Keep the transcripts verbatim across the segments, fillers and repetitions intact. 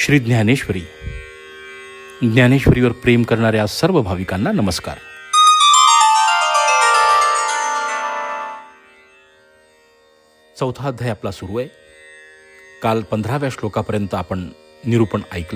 श्री ज्ञानेश्वरी. ज्ञानेश्वरीवर प्रेम करणाऱ्या सर्व भाविकांना नमस्कार. चौथा अध्याय आपला सुरू आहे. काल पंधराव्या श्लोकापर्यंत आपण निरूपण ऐकलं.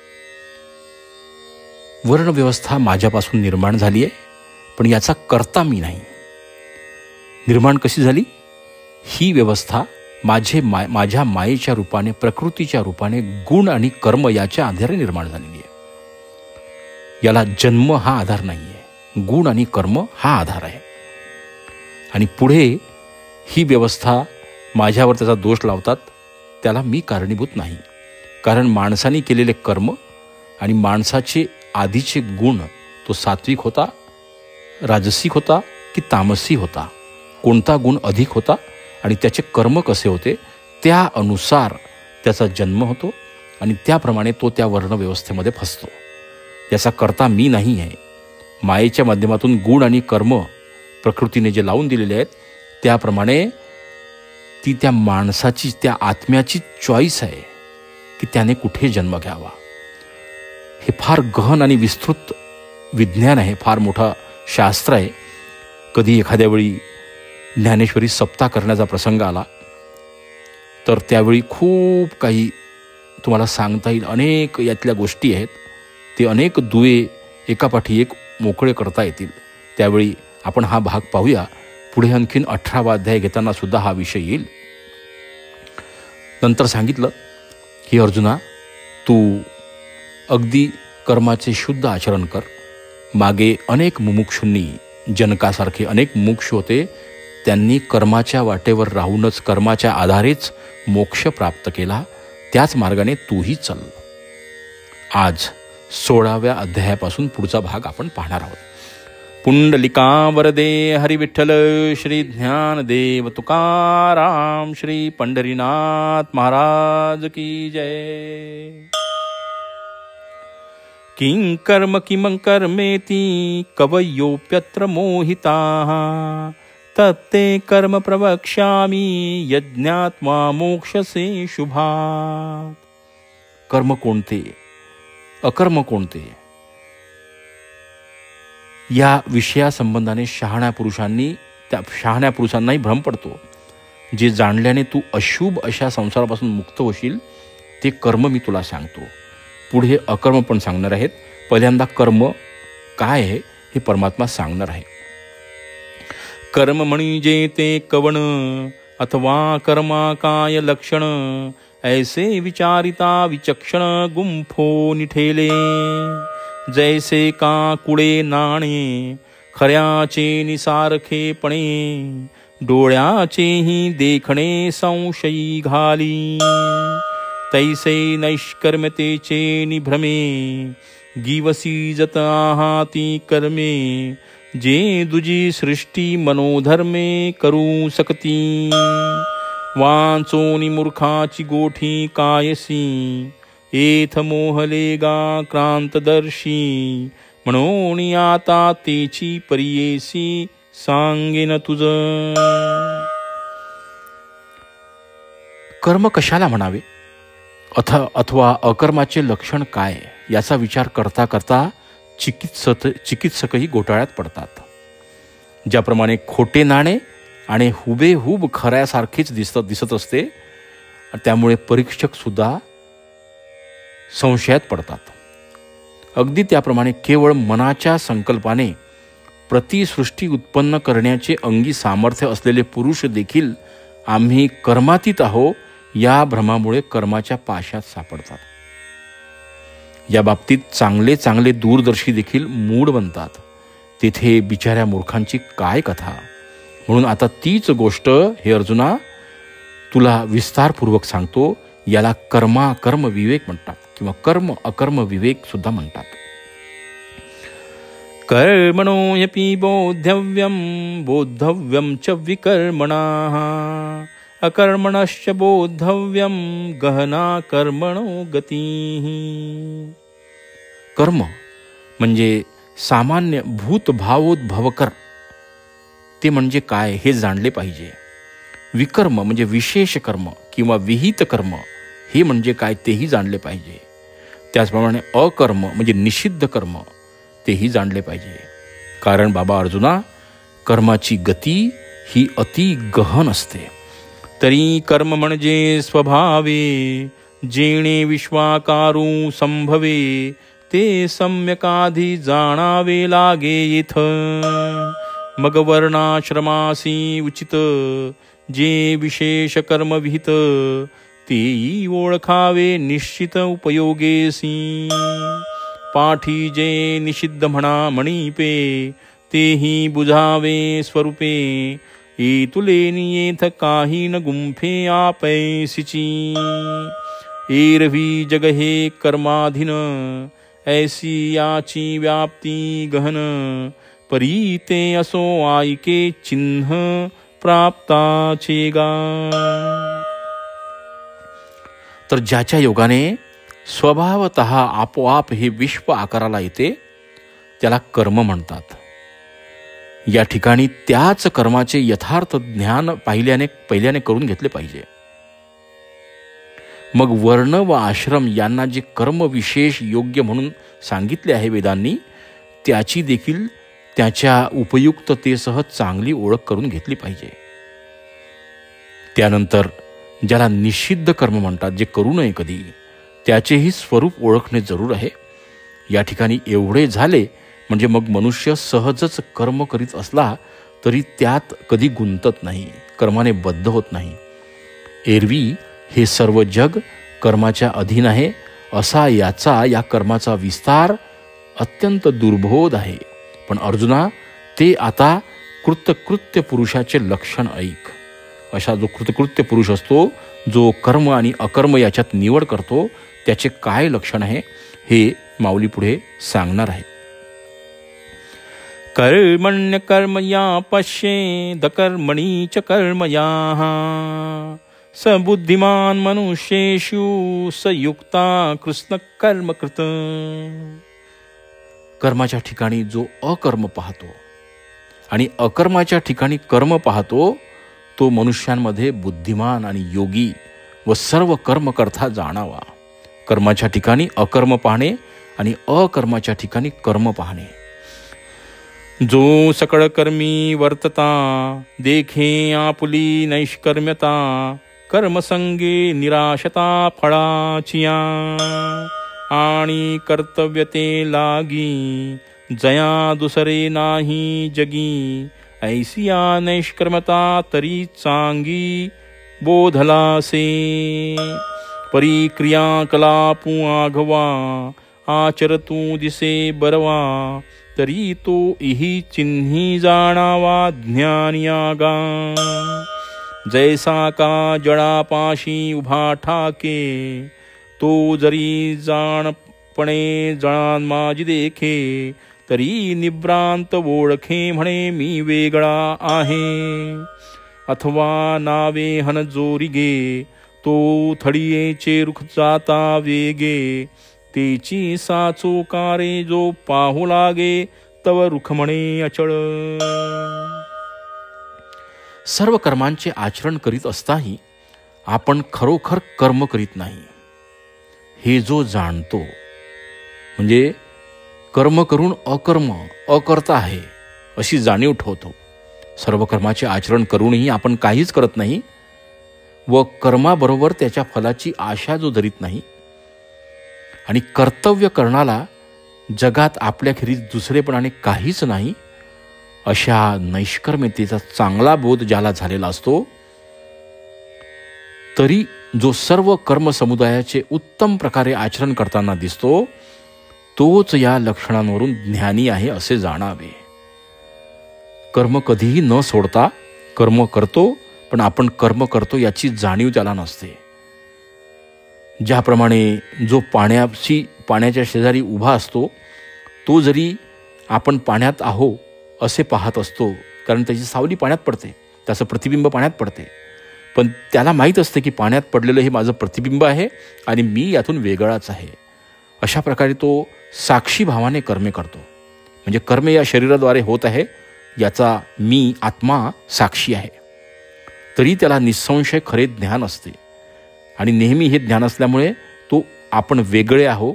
वर्णव्यवस्था माझ्यापासून निर्माण झाली आहे, पण याचा कर्ता मी नाही. निर्माण कशी झाली? ही व्यवस्था माझे माय माझ्या मायेच्या रूपाने, प्रकृतीच्या रूपाने, गुण आणि कर्म याच्या आधारे निर्माण झालेली आहे. याला जन्म हा आधार नाही आहे, गुण आणि कर्म हा आधार आहे. आणि पुढे ही व्यवस्था माझ्यावर त्याचा दोष लावतात, त्याला मी कारणीभूत नाही. कारण माणसाने केलेले कर्म आणि माणसाचे आधीचे गुण, तो सात्विक होता, राजसिक होता की तामसी होता, कोणता गुण अधिक होता आणि त्याचे कर्म कसे होते, त्या अनुसार त्याचा जन्म होतो आणि त्याप्रमाणे तो त्या वर्णव्यवस्थेमध्ये फसतो. याचा कर्ता मी नाही आहे. मायेच्या माध्यमातून गुण आणि कर्म प्रकृतीने जे लावून दिलेले आहेत त्याप्रमाणे ती त्या माणसाची, त्या आत्म्याची चॉईस आहे की त्याने कुठे जन्म घ्यावा. हे फार गहन आणि विस्तृत विज्ञान आहे, फार मोठा शास्त्र आहे. कधी एखाद्या वेळी ज्ञानेश्वरी सप्ताह करण्याचा प्रसंग आला तर त्यावेळी खूप काही तुम्हाला सांगता येईल. अनेक यातल्या गोष्टी आहेत, ते अनेक दुवे एकापाठी एक मोकळे करता येतील. त्यावेळी आपण हा भाग पाहूया. पुढे आणखीन अठरावा अध्याय घेताना सुद्धा हा विषय येईल. नंतर सांगितलं की अर्जुना, तू अगदी कर्माचे शुद्ध आचरण कर. मागे अनेक मुमुक्षूंनी, जनकासारखे अनेक मुमुक्षू होते, त्यांनी कर्माच्या वाटेवर राहूनच, कर्माच्या आधारेच मोक्ष प्राप्त केला. त्याच मार्गाने तूही चल. आज सोळाव्या अध्यायापासून पुढचा भाग आपण पाहणार आहोत. पुंडलिका वरदे हरी विठ्ठल श्री ज्ञानदेव तुकाराम श्री पंढरीनाथ महाराज की जय. किं कर्म किमं कर्मेति कवयोप्यत्र मोहिताः तत्ते कर्म प्रवक्ष्यामि यज्ञात्मा मोक्षसे शुभात्. कर्म कोणते, अकर्म कोणते, या विषयासंबंधाने शहाण्या पुरुषांनी त्या शहाण्या पुरुषांनाही भ्रम पडतो. जे जाणल्याने तू अशुभ अशा संसारापासून मुक्त होशील ते कर्म मी तुला सांगतो. पुढे अकर्म पण सांगणार आहेत. पहिल्यांदा कर्म काय आहे हे परमात्मा सांगणार आहे. कर्म म्हणजे ते कवण अथवा कर्मा काय लक्षण, ऐसे विचारिता विचक्षण गुंफो निठेले. जैसे का कुळे नाणे खऱ्याचे निसारखेपणे, डोळ्याचेही देखणे संशयी घाली. तैसे नैष्कर्म्यतेचे निभ्रमे, गिवसी जत आहाती कर्मे. जे दुजी सृष्टी मनोधर्मे करू सकती, वाचोनी मूर्खाची गोठी कायसी. एथ मोहले गा क्रांतदर्शी, म्हणून आता तेची परियेसी सांगेन तुझ. कर्म कशाला म्हणावे अथ अथवा अकर्माचे लक्षण काय याचा विचार करता करता चिकित्सक चिकित्सकही घोटाळ्यात पडतात. ज्याप्रमाणे खोटे नाणे आणि हुबेहूब खऱ्यासारखेच दिसत दिसत असते, त्यामुळे परीक्षक सुद्धा संशयात पडतात. अगदी त्याप्रमाणे केवळ मनाच्या संकल्पाने प्रतिसृष्टी उत्पन्न करण्याचे अंगी सामर्थ्य असलेले पुरुष देखील आम्ही कर्मातीत आहो या भ्रमामुळे कर्माच्या पाशात सापडतात. या बाबतीत चांगले चांगले दूरदर्शी देखील मूढ बनतात. तेथे बिचाऱ्या मूर्खांची काय कथा. म्हणून आता तीच गोष्ट हे अर्जुना तुला विस्तारपूर्वक सांगतो. याला कर्मा कर्म विवेक म्हणतात किंवा कर्म अकर्म विवेक सुद्धा म्हणतात. कर्मणोऽपि बोद्धव्यं बोद्धव्यं च विकर्मणाः, अकर्मणश्च बोद्धव्यं गहना कर्मणो गतिः. कर्म म्हणजे सामान्य भूत भावोद्भवकर, ते म्हणजे काय हे जाणले पाहिजे. विकर्म म्हणजे विशेष कर्म किंवा विहित कर्म, हे म्हणजे काय तेही जाणले पाहिजे. त्याचप्रमाणे अकर्म म्हणजे निषिद्ध कर्म तेही जाणले पाहिजे. कारण बाबा अर्जुना, कर्माची गती ही अति गहन असते. तरी कर्म म्हणजे स्वभावे, जेणे विश्वाकारू संभवे, ते सम्यकाधी जाणावे लागे इथ. मग वर्णाश्रमासी उचित, जे विशेष कर्म विहित, तेही ओळखावे निश्चित उपयोगेसी. पाठी जे निषिद्ध म्हणा म्हणीपे, तेही बुझावे स्वरूपे, एतुले नियेथ काही न गुंफे आपैसिची. एरवी जग हे कर्माधीन, ऐसी याची व्याप्ती गहन, परीते असो आयके चिन्ह प्राप्ताचे गा. तर ज्याच्या योगाने स्वभावतः आपोआप हे विश्व आकाराला येते त्याला कर्म म्हणतात. या ठिकाणी त्याच कर्माचे यथार्थ ज्ञान पहिल्याने पहिल्याने करून घेतले पाहिजे. मग वर्ण व आश्रम यांना जे कर्म विशेष योग्य म्हणून सांगितले आहे वेदांनी, त्याची देखील त्याच्या उपयुक्ततेसह चांगली ओळख करून घेतली पाहिजे. त्यानंतर ज्याला निषिद्ध कर्म म्हणतात, जे करू नये कधी, त्याचेही स्वरूप ओळखणे जरूर आहे. या ठिकाणी एवढे झाले म्हणजे मग मनुष्य सहजच कर्म करीत असला तरी त्यात कधी गुंतत नाही, कर्माने बद्ध होत नाही. एरवी हे सर्व जग कर्माच्या अधीन आहे असा याचा या कर्माचा विस्तार अत्यंत दुर्बोध आहे. पण अर्जुना, ते आता कृतकृत्य पुरुषाचे लक्षण ऐक. अशा जो कृतकृत्य पुरुष असतो, जो कर्म आणि अकर्म याच्यात निवड करतो, त्याचे काय लक्षण आहे हे माऊली पुढे सांगणार आहे. कर्मण्य कर्म या पश्ये दकर्मणी च कर्म याः, स बुद्धिमान मनुष्येषु स युक्ता कृष्ण कर्म कृत. कर्माच्या ठिकाणी जो अकर्म पाहतो आणि अकर्माच्या ठिकाणी कर्म पाहतो, तो मनुष्यांमध्ये बुद्धिमान आणि योगी व सर्व कर्म करता जाणावा. कर्माच्या ठिकाणी अकर्म पाहणे आणि अकर्माच्या ठिकाणी कर्म पाहणे. जो सकळ कर्मी वर्तता, देखे आपुली नैष्कर्म्यता, कर्मसंगे निराशता फळाचिया, आणि कर्तव्यते लागी, जया दुसरे नाही जगी, ऐसिया नैष्कर्मता तरी चांगी बोधलासे. परी क्रिया कलापू आघवा, आचरतू दिसे बरवा, तरी तो इही चिन्ही जाणावा ज्ञानियागा. जैसा का जळापाशी उभा ठाके, तो जरी जाणपणे जळान माझी देखे, तरी निभ्रांत ओळखे म्हणे मी वेगळा आहे. अथवा नावे हन जोरिगे, तो थडियेचे रुख जाता वेगे, तेची साचो कारे जो पाहू लागे, तव रुख म्हणे अचळ. सर्व कर्मांचे आचरण करीत असताही आपण खरोखर कर्म करीत नाही हे जो जाणतो, म्हणजे कर्म करून अकर्म अकर्ता आहे अशी जाणीव ठेवतो. सर्व कर्माचे आचरण करूनही आपण काहीच करत नाही व कर्माबरोबर त्याच्या फलाची आशा जो धरीत नाही, आणि कर्तव्य करणाला जगात आपल्याखेरीज दुसरेपणाने काहीच नाही, अशा नैष्कर्म्यतेचा चांगला बोध ज्याला झालेला असतो, तरी जो सर्व कर्म समुदायाचे उत्तम प्रकारे आचरण करताना दिसतो, तोच या लक्षणांवरून ज्ञानी आहे असे जाणावे. कर्म कधीही न सोडता कर्म करतो, पण आपण कर्म करतो याची जाणीव त्याला नसते. ज्याप्रमाणे जो पाण्याशी पाण्याच्या शेजारी उभा असतो, तो जरी आपण पाण्यात आहो असे पाहत असतो, कारण त्याची सावली पाण्यात पडते, त्याचं प्रतिबिंब पाण्यात पडते, पण त्याला माहीत असते की पाण्यात पडलेलं हे माझं प्रतिबिंब आहे आणि मी यातून वेगळाच आहे. अशा प्रकारे तो साक्षी भावाने कर्मे करतो, म्हणजे कर्म या शरीराद्वारे होत आहे याचा मी आत्मा साक्षी आहे. तरी त्याला निसंशय खरे ज्ञान असते, आणि नेहमी हे ज्ञान असल्यामुळे तो आपण वेगळे आहो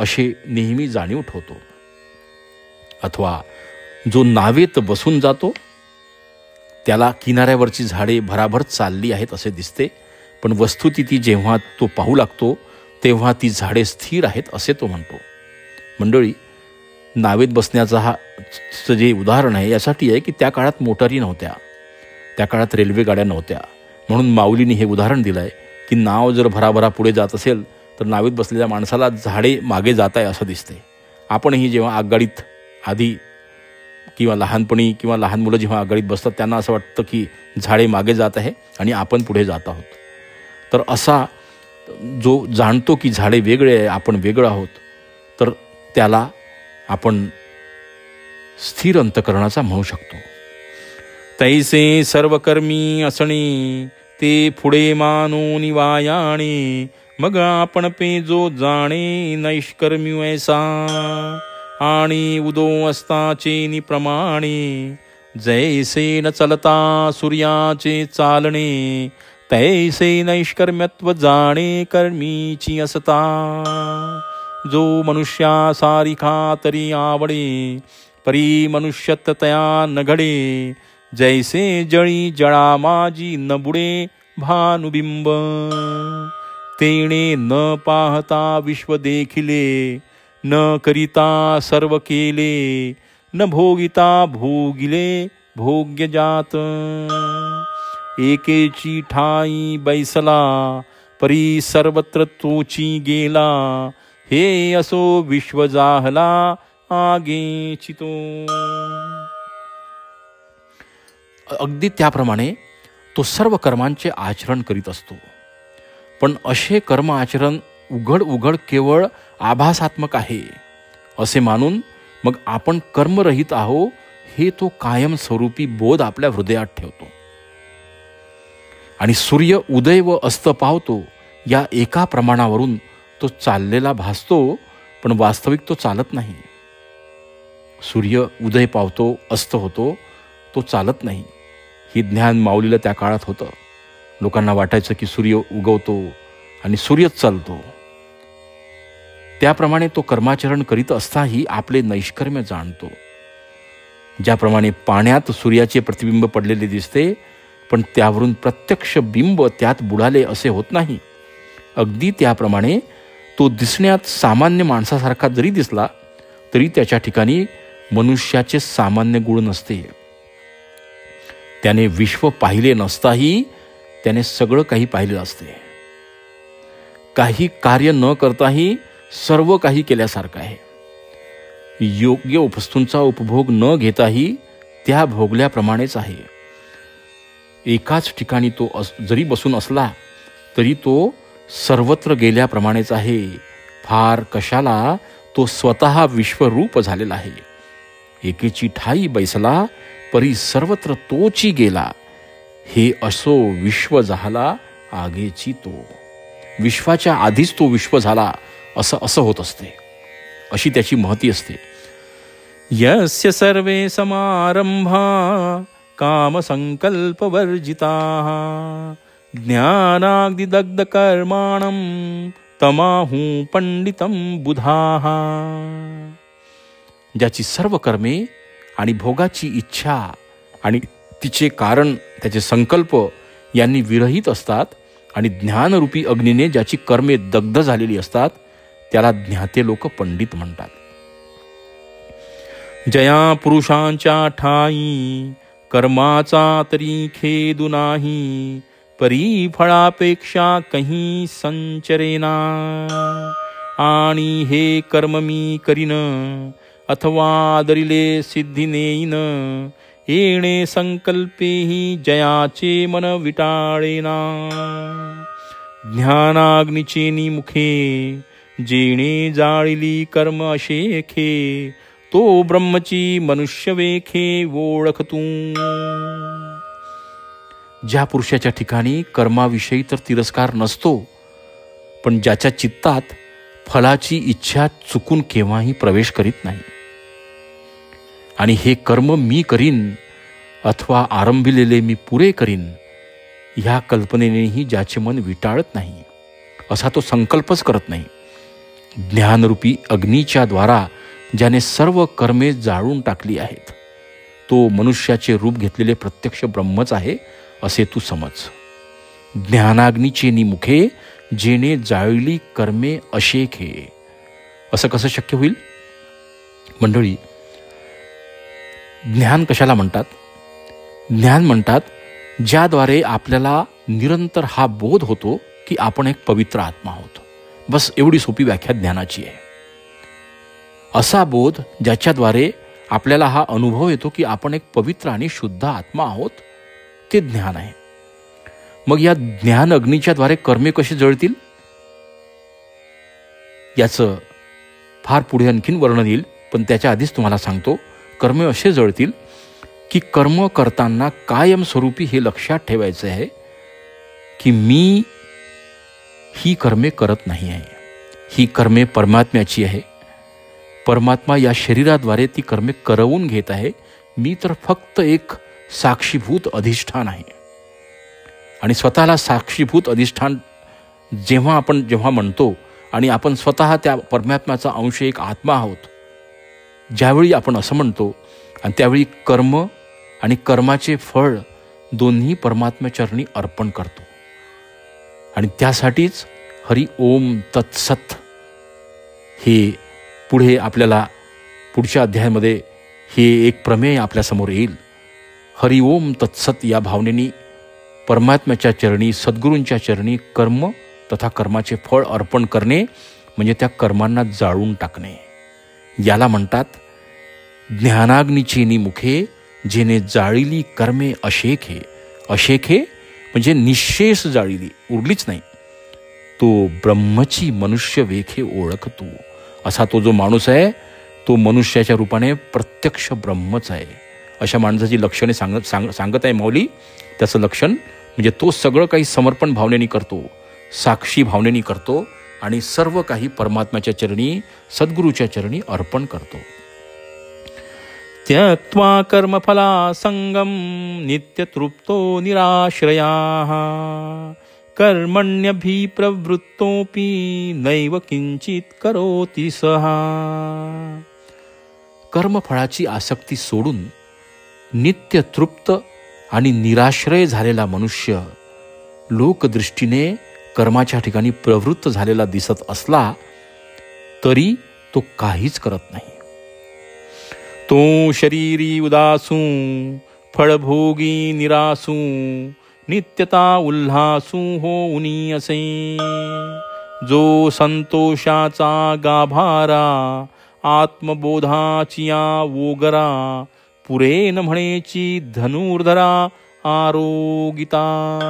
असे नेहमी जाणीव ठेवतो. अथवा जो नावेत बसून जातो त्याला किनाऱ्यावरची झाडे भराभर चालली आहेत असे दिसते, पण वस्तुस्थिती जेव्हा तो पाहू लागतो तेव्हा ती झाडे स्थिर आहेत असे तो म्हणतो. मंडळी, नावेत बसण्याचा हा जे उदाहरण आहे यासाठी आहे की त्या काळात मोटारी नव्हत्या, त्या काळात रेल्वे गाड्या नव्हत्या, म्हणून माऊलीने हे उदाहरण दिलं आहे की नाव जर भराभरा पुढे जात असेल तर नावेत बसलेल्या माणसाला झाडे मागे जात आहे असं दिसते. आपणही जेव्हा आगगाडीत आधी किंवा लहानपणी किंवा लहान मुलं जेव्हा आगगाडीत बसतात त्यांना असं वाटतं की झाडे मागे जात आहे आणि आपण पुढे जात आहोत. तर असा जो जाणतो की झाडे वेगळे आहे, आपण वेगळं आहोत, तर त्याला आपण स्थिर अंतकरणाचा म्हणू शकतो. तैसे सर्व कर्मी असणे ते पुढे मानून वायाणे, मग आपण पे जो जाणे नैष्कर्मी ऐसा, आणि उदो असताचे निप्रमाणे, जैसे न चलता सूर्याचे चालणे, तैसे नैष्कर्म्यत्व जाणे कर्मीची असता. जो मनुष्या सारिखा तरी आवडे, परी मनुष्यत तया न घडे, जैसे जळी जळा माझी न बुडे भानुबिंब. तेणे न पाहता विश्व देखिले, न करिता सर्व केले, न भोगिता भोगिले भोग्य जात. एकेची ठाई बैसला, परी सर्वत्र तोची गेला, हे असो विश्व जाहला आगे चितो. अगदी त्याप्रमाणे तो सर्व कर्मांचे आचरण करीत असतो, पण असे कर्म आचरण उघड उघड केवळ आभासात्मक आहे असे मानून मग आपण कर्मरहित आहो हे तो कायम स्वरूपी बोध आपल्या हृदयात ठेवतो. आणि सूर्य उदय व अस्त पावतो या एका प्रमाणावरून तो चाललेला भासतो, पण वास्तविक तो चालत नाही. सूर्य उदय पावतो, अस्त होतो, तो चालत नाही. हे ज्ञान माऊलीला त्या काळात होतं. लोकांना वाटायचं की सूर्य उगवतो आणि सूर्यच चालतो. त्याप्रमाणे तो कर्माचरण करीत असताही आपले नैष्कर्म्य जाणतो. ज्याप्रमाणे पाण्यात सूर्याचे प्रतिबिंब पडलेले दिसते, पण त्यावरून प्रत्यक्ष बिंब त्यात बुडाले असे होत नाही, अगदी त्याप्रमाणे तो दिसण्यात सामान्य माणसासारखा जरी दिसला तरी त्याच्या ठिकाणी मनुष्याचे सामान्य गुण नसते. त्याने विश्व पाहिले नसताही त्याने सगळं काही पाहिले असते. काही कार्य न करताही सर्व काही केल्यासारखं आहे. योग्य वस्तूंचा उपभोग न घेताही त्या भोगल्याप्रमाणेच आहे. एकाच ठिकाणी तो जरी बसून असला तरी तो सर्वत्र गेल्याप्रमाणेच आहे. फार कशाला तो स्वतः विश्वरूप झालेला आहे. एकेची ठाई बैसला, परी सर्वत्र तोची गेला, हे असो विश्व झाला आगेची तो. विश्वाच्या आधीच तो विश्व झाला असं असं होत असते, अशी त्याची महती असते. यस्य सर्वे समारंभा कामसंकल्पवर्जिताः, ज्ञानाग्निदग्ध कर्माणं तमाहु पंडितं बुधाः. ज्याची सर्व कर्मे आणि भोगाची इच्छा आणि तिचे कारण त्याचे संकल्प यांनी विरहित असतात आणि ज्ञानरूपी अग्नीने ज्याची कर्मे दग्ध झालेली असतात त्याला ज्ञाते लोक पंडित म्हणतात. जया पुरुषांच्या ठाई कर्माचा तरी खेदू नाही, परी फळापेक्षा कहीं संचरेना. आणि हे कर्म मी करीन अथवा दरिले सिद्धी नेईन, येणे संकल्पेही जयाचे मन विटाळेना. ज्ञानाग्नीचे निमुखे जेणे जाळिली कर्म अशेखे, तो ब्रह्मची मनुष्य वेखे ओळख तू. ज्या पुरुषाच्या ठिकाणी कर्माविषयी तर तिरस्कार नसतो, पण ज्याच्या चित्तात फलाची इच्छा चुकून केव्हाही प्रवेश करीत नाही आणि हे कर्म मी करीन अथवा आरंभिलेले मी पुरे करीन ह्या कल्पनेनेही ज्याचे मन विटाळत नाही, असा तो संकल्पच करत नाही, ज्ञानरूपी अग्नीच्या द्वारा ज्याने सर्व कर्मे जाळून टाकली आहेत, तो मनुष्याचे रूप घेतलेले प्रत्यक्ष ब्रह्मच आहे असे तू समज. ज्ञानाग्नीचे निमुखे जेणे जाळली कर्मे अशेखे. असं कसं शक्य होईल मंडळी? ज्ञान कशाला म्हणतात? ज्ञान म्हणतात ज्याद्वारे आपल्याला निरंतर हा बोध होतो की आपण एक पवित्र आत्मा आहोत. बस एवढी सोपी व्याख्या ज्ञानाची आहे. असा बोध ज्याच्याद्वारे आपल्याला हा अनुभव येतो की आपण एक पवित्र आणि शुद्ध आत्मा आहोत, ते ज्ञान आहे. मग या ज्ञान अग्नीच्या द्वारे कर्मे कशी जळतील याचं फार पुढे आणखीन वर्णन येईल, पण त्याच्या आधीच तुम्हाला सांगतो, कर्मे असे जळतील की कर्म करताना कायमस्वरूपी हे लक्षात ठेवायचे आहे की मी ही कर्मे करत नाही आहे. ही कर्मे परमात्म्याची आहे. परमात्मा या शरीराद्वारे ती कर्मे करवून घेत आहे. मी तर फक्त एक साक्षीभूत अधिष्ठान आहे. आणि स्वतःला साक्षीभूत अधिष्ठान जेव्हा आपण जेव्हा म्हणतो आणि आपण स्वतः त्या परमात्म्याचा अंश एक आत्मा आहोत, ज्यावेळी आपण असं म्हणतो आणि त्यावेळी कर्म आणि कर्माचे फळ दोन्ही परमात्म्याचरणी अर्पण करतो. आणि त्यासाठीच हरी ओम तत्सत हे पुढे आपल्याला पुढच्या अध्यायामध्ये हे एक प्रमेय आपल्यासमोर येईल. हरी ओम तत्सत या भावनेनी परमात्म्याच्या चरणी, सद्गुरूंच्या चरणी कर्म तथा कर्माचे फळ अर्पण करणे म्हणजे त्या कर्मांना जाळून टाकणे. याला म्हणतात ज्ञानाग्नीची निमुखे जेणे जाळिली कर्मे अशेखे. अशेखे म्हणजे निशेष जाळिली, उरलीच नाही. तो ब्रह्मची मनुष्य वेखे ओळखतो. असा तो जो माणूस आहे तो मनुष्याच्या रूपाने प्रत्यक्ष ब्रह्मच आहे. अशा माणसाची लक्षणे सांग सांग सांगत आहे माऊली. त्याचं लक्षण म्हणजे तो सगळं काही समर्पण भावनेने करतो, साक्षी भावनेने करतो आणि सर्व काही परमात्म्याच्या चरणी, सद्गुरूच्या चरणी अर्पण करतो. त्यक्त्वा कर्मफला संगम नित्यतृप्तो निराश्रयाः कर्मण्यभिप्रवृत्तोऽपि नैव किंचित करोति सः. कर्मफळाची आसक्ती सोडून नित्य तृप्त आणि निराश्रय झालेला मनुष्य लोकदृष्टीने कर्माच्या ठिकाणी प्रवृत्त झालेला दिसत असला तरी तो काहीच करत नाही. तो शरीरी उदासू फळभोगी निरासू नित्यता उल्हासू होऊनी असे. जो संतोषाचा गाभारा आत्मबोधाचिया वोगरा पुरेन म्हणेची धनुर्धरा आरोगिता.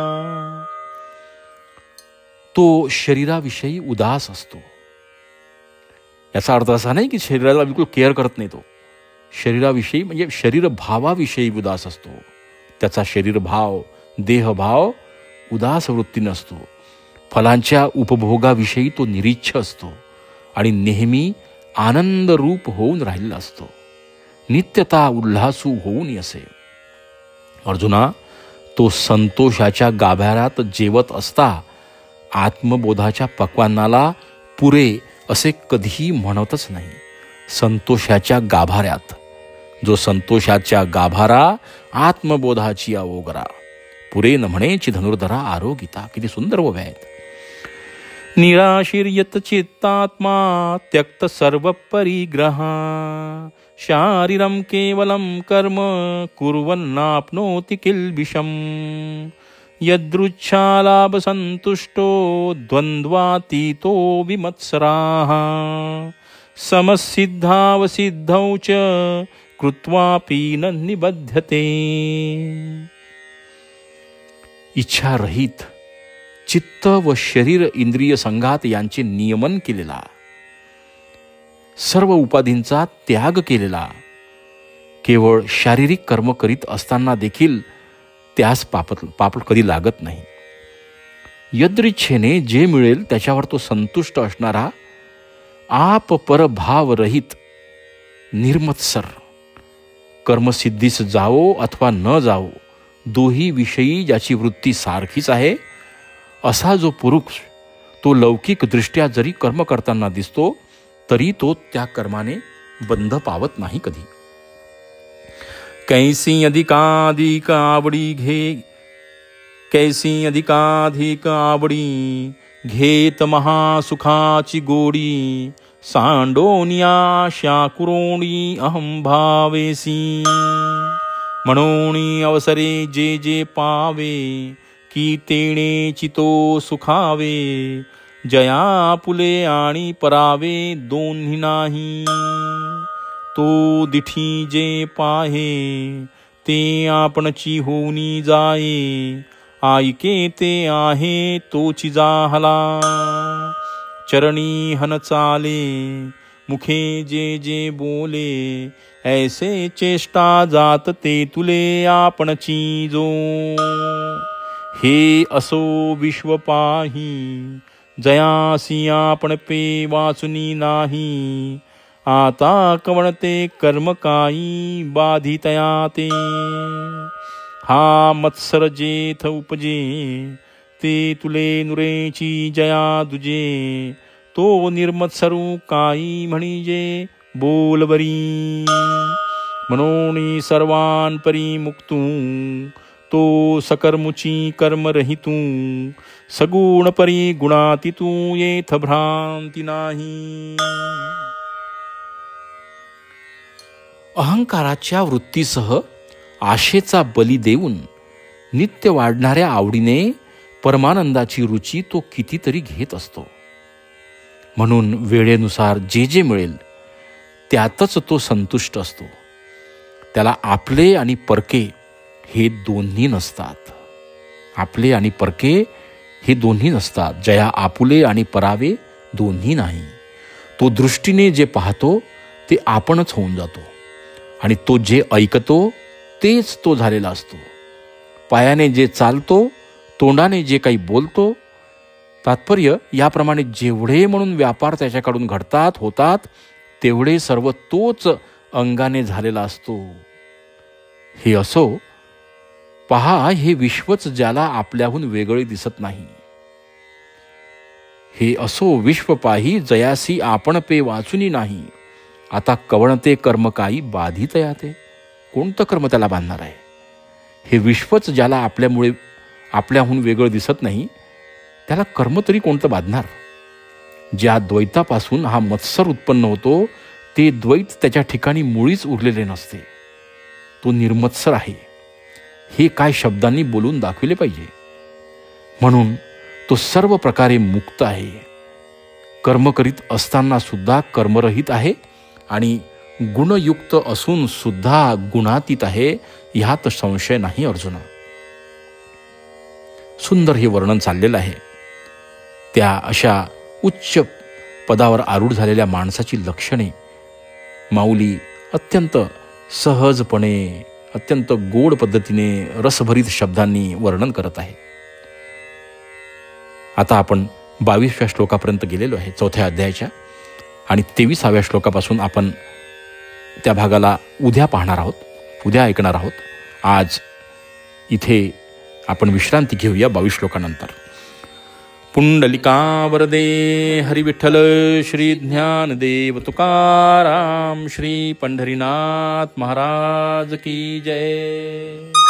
तो शरीराविषयी उदास असतो. याचा अर्थ असा नाही की शरीराला बिलकुल केअर करत नाही. तो शरीराविषयी म्हणजे शरीर भावाविषयी उदास असतो. त्याचा शरीरभाव, देहभाव उदास वृत्ती नसतो. फलांच्या उपभोगाविषयी तो निरीच्छ असतो आणि नेहमी आनंद रूप होऊन राहिलेला असतो. नित्यता उल्हासू होऊन असे. अर्जुना, तो संतोषाच्या गाभाऱ्यात जेवत असता आत्मबोधाच्या पक्वान्नाला पुरे असे कधीही म्हणतच नाही. संतोषाच्या गाभाऱ्यात, जो संतोषाच्या गाभारा आत्मबोधाची ओगरा पुरे न म्हणेची धनुर्धरा आरोगिता. किती सुंदर ओव्या आहेत. निराशीर्यत चित्तात्मा त्यक्त सर्व परिग्रहा शारीरम केवलम कर्म कुर्वन्नाप्नोति किल्बिषम यदृच्छालाभ संतुष्टो द्वंद्वातीतो विमत्सराः समसिद्धावसिद्धौ च कृत्वापि न निबध्यते. इच्छा रहित चित्त व शरीर इंद्रिय संघात यांचे नियमन केलेला, सर्व उपाधींचा त्याग केलेला, केवळ शारीरिक कर्म करीत असताना देखील त्यास पापत पापट कधी लागत नाही. यदृच्छेने जे मिळेल त्याच्यावर तो संतुष्ट असणारा, आप परभाव रहित, निर्मत्सर, कर्मसिद्धीस जावो अथवा न जावो दोही विषयी ज्याची वृत्ती सारखीच आहे, असा जो पुरुष तो लौकिक दृष्ट्या जरी कर्म करताना दिसतो तरी तो त्या कर्माने बंध पावत नाही कधी. कैसी अधिकाधिक आवडी घे कैसी अधिकाधिक आवडी घेत महासुखाची गोडी सांडोनिया शाकुरोणी अहं भावेसी. म्हणून अवसरे जे जे पावे की तेणे चितो सुखावे जया पुले आणि परावे दोन्ही नाही. तो दिठी जे पाहे ते आपणची होऊनी जाये आईके ते आहे तोची जाहला. चरणी हन चाले मुखे जे जे बोले ऐसे चेष्टा जात ते तुले आपणची जो. हे असो विश्व पाही जयासी आपण पे वाचुनी नाही. आता कवणते कर्म काही बाधितया ते. हा मत्सर जेथ उपजे ते तुले नुरेची जया दुजे. तो निर्मत्सरू काही म्हणजे बोलबरी. म्हणून सर्वांपरी मुक्तू तो सकर्मुची कर्मरहितू. सगुण परी गुणातीतू येथ भ्रांती नाही. अहंकाराच्या वृत्तीसह आशेचा बली देऊन नित्य वाढणाऱ्या आवडीने परमानंदाची रुची तो कितीतरी घेत असतो. म्हणून वेळेनुसार जे जे मिळेल त्यातच तो संतुष्ट असतो. त्याला आपले आणि परके हे दोन्ही नसतात. आपले आणि परके हे दोन्ही नसतात. जया आपुले आणि परावे दोन्ही नाही. तो दृष्टीने जे पाहतो ते आपणच होऊन जातो आणि तो जे ऐकतो तेच तो झालेला असतो. पायाने जे चालतो, तोंडाने जे काही बोलतो, तात्पर्य याप्रमाणे जेवढे म्हणून व्यापार त्याच्याकडून घडतात होतात तेवढे सर्व तोच अंगाने झालेला असतो. हे असो पहा, हे विश्वच ज्याला आपल्याहून वेगळे दिसत नाही. हे असो विश्व पाही जयासी आपण पे वाचुनी नाही. आता कवणते कर्म काही बाधित याते. कोणतं कर्म त्याला बांधणार आहे? हे विश्वच ज्याला आपल्यामुळे आपल्याहून वेगळं दिसत नाही त्याला कर्म तरी कोणतं बांधणार? ज्या द्वैतापासून हा मत्सर उत्पन्न होतो ते द्वैत त्याच्या ठिकाणी मुळीच उरलेले नसते. तो निर्मत्सर आहे हे काय शब्दांनी बोलून दाखविले पाहिजे. म्हणून तो सर्व प्रकारे मुक्त आहे. कर्म करीत असताना सुद्धा कर्मरहित आहे आणि गुणयुक्त असून सुद्धा गुणातीत आहे ह्यात संशय नाही अर्जुना. सुंदर हे वर्णन चाललेलं आहे. त्या अशा उच्च पदावर आरूढ झालेल्या माणसाची लक्षणे माऊली अत्यंत सहजपणे अत्यंत गोड पद्धतीने रसभरीत शब्दांनी वर्णन करत आहे. आता आपण बावीसव्या श्लोकापर्यंत गेलेलो आहे चौथ्या अध्यायाच्या आणि तेविसाव्या श्लोकापासून आपण त्या भागाला उद्या पाहणार आहोत, उद्या ऐकणार आहोत. आज इथे आपण विश्रांती घेऊया बावीस श्लोकानंतर. पुंडलिका वरदे हरी विठ्ठल श्री ज्ञानदेव तुकाराम श्री पंढरीनाथ महाराज की जय.